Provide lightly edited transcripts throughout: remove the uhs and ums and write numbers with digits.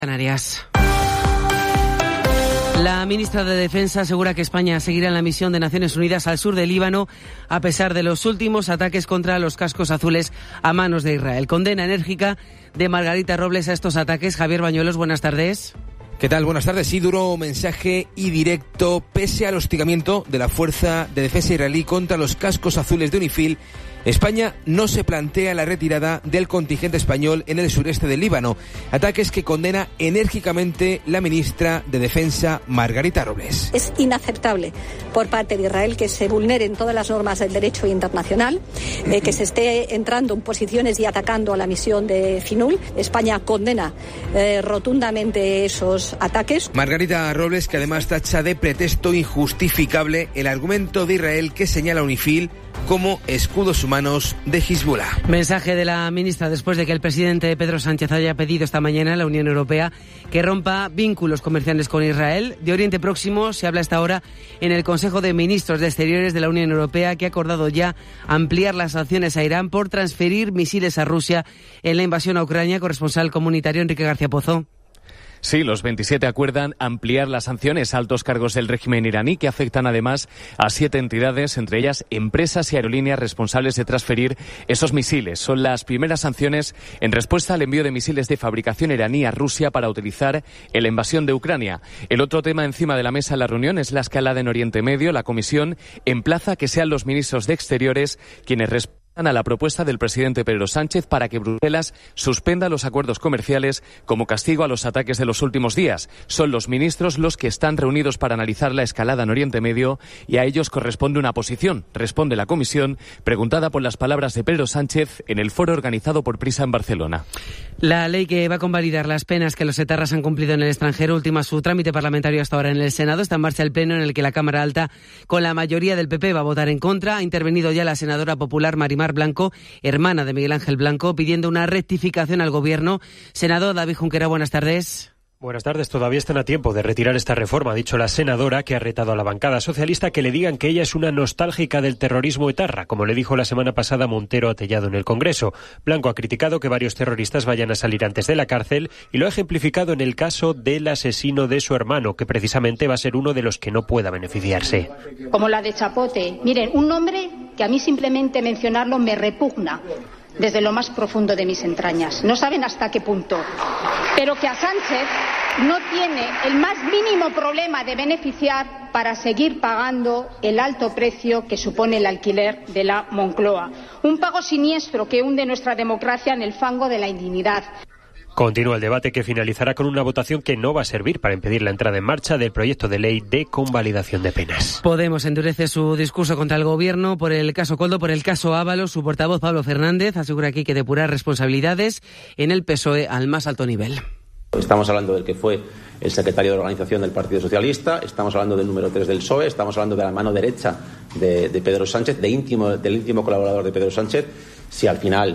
Canarias. La ministra de Defensa asegura que España seguirá en la misión de Naciones Unidas al sur del Líbano a pesar de los últimos ataques contra los cascos azules a manos de Israel. Condena enérgica de Margarita Robles a estos ataques. Javier Bañuelos, buenas tardes. ¿Qué tal? Buenas tardes. Sí, duro mensaje y directo. Pese al hostigamiento de la Fuerza de Defensa israelí contra los cascos azules de UNIFIL, España no se plantea la retirada del contingente español en el sureste del Líbano. Ataques que condena enérgicamente la ministra de Defensa, Margarita Robles. Es inaceptable por parte de Israel que se vulneren todas las normas del derecho internacional, que se esté entrando en posiciones y atacando a la misión de FINUL. España condena rotundamente esos ataques. Margarita Robles, que además tacha de pretexto injustificable el argumento de Israel que señala a UNIFIL como escudos humanos de Hezbollah. Mensaje de la ministra después de que el presidente Pedro Sánchez haya pedido esta mañana a la Unión Europea que rompa vínculos comerciales con Israel. De Oriente Próximo se habla hasta ahora en el Consejo de Ministros de Exteriores de la Unión Europea, que ha acordado ya ampliar las sanciones a Irán por transferir misiles a Rusia en la invasión a Ucrania. Corresponsal comunitario Enrique García Pozo. Sí, los 27 acuerdan ampliar las sanciones a altos cargos del régimen iraní, que afectan además a 7 entidades, entre ellas empresas y aerolíneas responsables de transferir esos misiles. Son las primeras sanciones en respuesta al envío de misiles de fabricación iraní a Rusia para utilizar en la invasión de Ucrania. El otro tema encima de la mesa en la reunión es la escalada en Oriente Medio. La Comisión emplaza que sean los ministros de Exteriores quienes respondan a la propuesta del presidente Pedro Sánchez para que Bruselas suspenda los acuerdos comerciales como castigo a los ataques de los últimos días. Son los ministros los que están reunidos para analizar la escalada en Oriente Medio y a ellos corresponde una posición, responde la Comisión, preguntada por las palabras de Pedro Sánchez en el foro organizado por Prisa en Barcelona. La ley que va a convalidar las penas que los etarras han cumplido en el extranjero ultima su trámite parlamentario hasta ahora en el Senado. Está en marcha el pleno en el que la Cámara Alta, con la mayoría del PP, va a votar en contra. Ha intervenido ya la senadora popular Marimar Blanco, hermana de Miguel Ángel Blanco, pidiendo una rectificación al Gobierno. Senador David Junquera, buenas tardes. Buenas tardes. Todavía están a tiempo de retirar esta reforma, ha dicho la senadora, que ha retado a la bancada socialista que le digan que ella es una nostálgica del terrorismo etarra, como le dijo la semana pasada Montero a Tellado en el Congreso. Blanco ha criticado que varios terroristas vayan a salir antes de la cárcel y lo ha ejemplificado en el caso del asesino de su hermano, que precisamente va a ser uno de los que no pueda beneficiarse. Como la de Chapote. Miren, un nombre que a mí simplemente mencionarlo me repugna desde lo más profundo de mis entrañas. No saben hasta qué punto. Pero que a Sánchez no tiene el más mínimo problema de beneficiar para seguir pagando el alto precio que supone el alquiler de la Moncloa. Un pago siniestro que hunde nuestra democracia en el fango de la indignidad. Continúa el debate, que finalizará con una votación que no va a servir para impedir la entrada en marcha del proyecto de ley de convalidación de penas. Podemos endurece su discurso contra el Gobierno por el caso Koldo, por el caso Ábalos. Su portavoz, Pablo Fernández, asegura aquí que depurar responsabilidades en el PSOE al más alto nivel. Estamos hablando del que fue el secretario de organización del Partido Socialista, estamos hablando del número 3 del PSOE, estamos hablando de la mano derecha de Pedro Sánchez, del íntimo colaborador de Pedro Sánchez. Si al final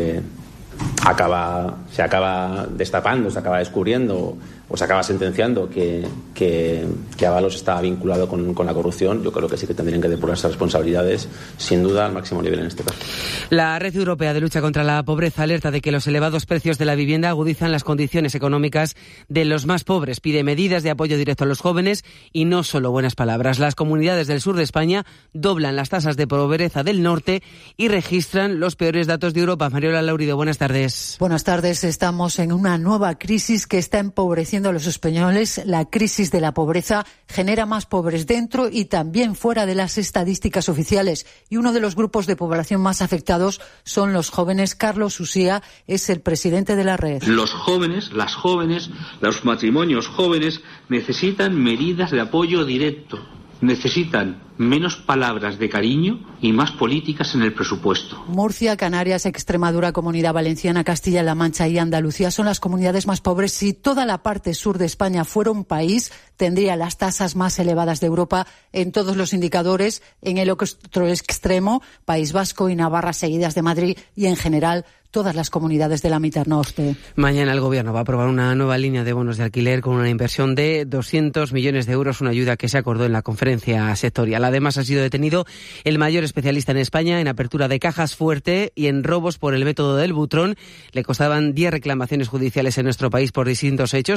se acaba destapando, se acaba descubriendo o se acaba sentenciando que Ábalos está vinculado con la corrupción, yo creo que sí que tendrían que depurarse responsabilidades, sin duda, al máximo nivel en este caso. La Red Europea de Lucha contra la Pobreza alerta de que los elevados precios de la vivienda agudizan las condiciones económicas de los más pobres. Pide medidas de apoyo directo a los jóvenes y no solo buenas palabras. Las comunidades del sur de España doblan las tasas de pobreza del norte y registran los peores datos de Europa. Mariola Laurido, buenas tardes. Buenas tardes. Estamos en una nueva crisis que está empobreciendo a los españoles. La crisis de la pobreza genera más pobres dentro y también fuera de las estadísticas oficiales. Y uno de los grupos de población más afectados son los jóvenes. Carlos Usía es el presidente de la red. Los jóvenes, las jóvenes, los matrimonios jóvenes necesitan medidas de apoyo directo. Necesitan menos palabras de cariño y más políticas en el presupuesto. Murcia, Canarias, Extremadura, Comunidad Valenciana, Castilla-La Mancha y Andalucía son las comunidades más pobres. Si toda la parte sur de España fuera un país, tendría las tasas más elevadas de Europa en todos los indicadores. En el otro extremo, País Vasco y Navarra, seguidas de Madrid, y en general todas las comunidades de la mitad norte. Mañana el Gobierno va a aprobar una nueva línea de bonos de alquiler con una inversión de 200 millones de euros, una ayuda que se acordó en la conferencia sectorial. Además, ha sido detenido el mayor especialista en España en apertura de cajas fuerte y en robos por el método del butrón. Le costaban 10 reclamaciones judiciales en nuestro país por distintos hechos.